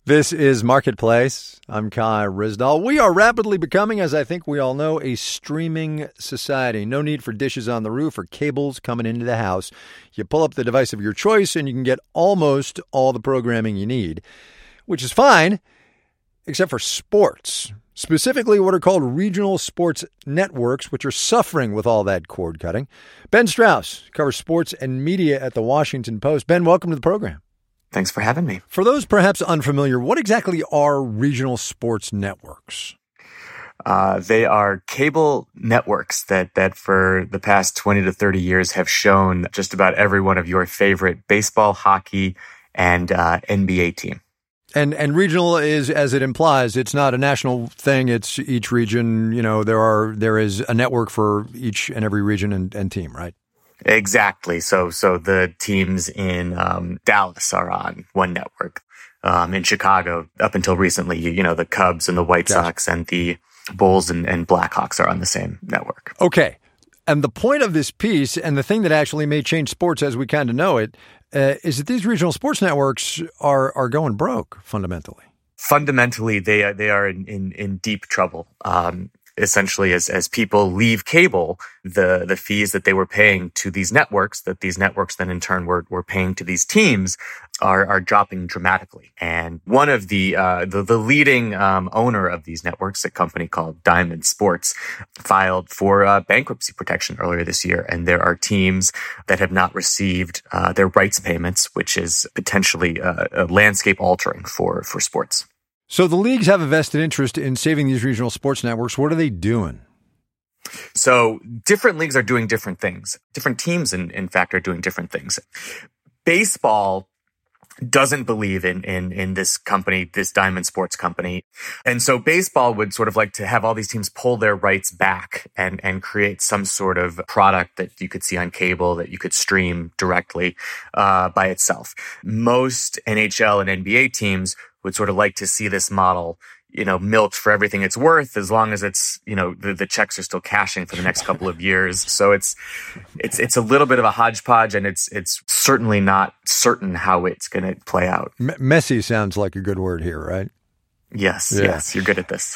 This is Marketplace. I'm Kai Ryssdal. We are rapidly becoming, as I think we all know, a streaming society. No need for dishes on the roof or cables coming into the house. You pull up the device of your choice and you can get almost all the programming you need, which is fine, except for sports. Specifically what are called regional sports networks, which are suffering with all that cord cutting. Ben Strauss covers sports and media at The Washington Post. Ben, welcome to the program. Thanks for having me. For those perhaps unfamiliar, what exactly are regional sports networks? They are cable networks that for the past 20 to 30 years have shown just about every one of your favorite baseball, hockey, and NBA team. And regional is, as it implies, it's not a national thing. It's each region. You know, there is a network for each and every region and team, right? Exactly. So the teams in Dallas are on one network. In Chicago, up until recently, the Cubs and the White Sox and the Bulls and Blackhawks are on the same network. Okay. And the point of this piece, and the thing that actually may change sports as we kind of know it, is that these regional sports networks are going broke, fundamentally. Fundamentally, they are in deep trouble. Essentially, as people leave cable, the fees that they were paying to these networks, that these networks then in turn were paying to these teams, are dropping dramatically. And one of the leading owner of these networks, a company called Diamond Sports, filed for bankruptcy protection earlier this year. And there are teams that have not received their rights payments, which is potentially a landscape altering for sports. So the leagues have a vested interest in saving these regional sports networks. What are they doing? So different leagues are doing different things. Different teams, in fact, are doing different things. Baseball doesn't believe in this company, this Diamond Sports company. And so baseball would sort of like to have all these teams pull their rights back and create some sort of product that you could see on cable, that you could stream directly by itself. Most NHL and NBA teams would sort of like to see this model, milked for everything it's worth, as long as it's, the checks are still cashing for the next couple of years. So it's a little bit of a hodgepodge, and it's certainly not certain how it's going to play out. Messy sounds like a good word here, right? Yes, yeah. Yes, you're good at this.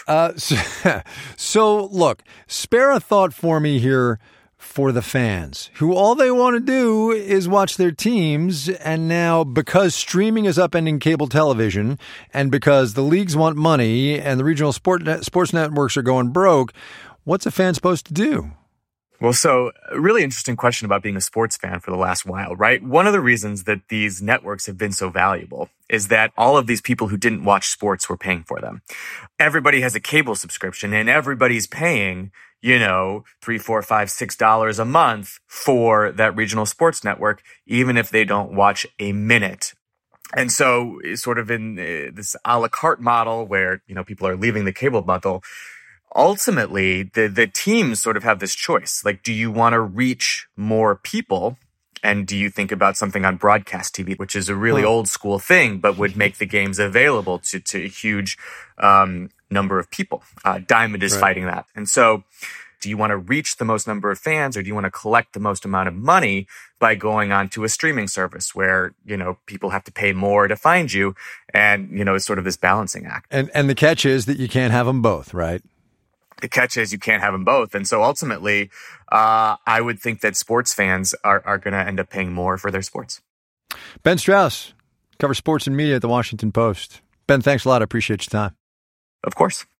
So look, spare a thought for me here for the fans who all they want to do is watch their teams. And now, because streaming is upending cable television and because the leagues want money and the regional sports networks are going broke, what's a fan supposed to do? Well, so a really interesting question about being a sports fan for the last while, right? One of the reasons that these networks have been so valuable is that all of these people who didn't watch sports were paying for them. Everybody has a cable subscription and everybody's paying $3, $4, $5, $6 a month for that regional sports network, even if they don't watch a minute. And so sort of in this a la carte model where, people are leaving the cable bundle, ultimately the teams sort of have this choice. Like, do you want to reach more people? And do you think about something on broadcast TV, which is a really old school thing, but would make the games available to a huge number of people? Diamond is fighting that. And so do you want to reach the most number of fans, or do you want to collect the most amount of money by going on to a streaming service where, people have to pay more to find you? And, it's sort of this balancing act. And the catch is that you can't have them both, right? The catch is you can't have them both. And so ultimately, I would think that sports fans are going to end up paying more for their sports. Ben Strauss covers sports and media at The Washington Post. Ben, thanks a lot. I appreciate your time. Of course.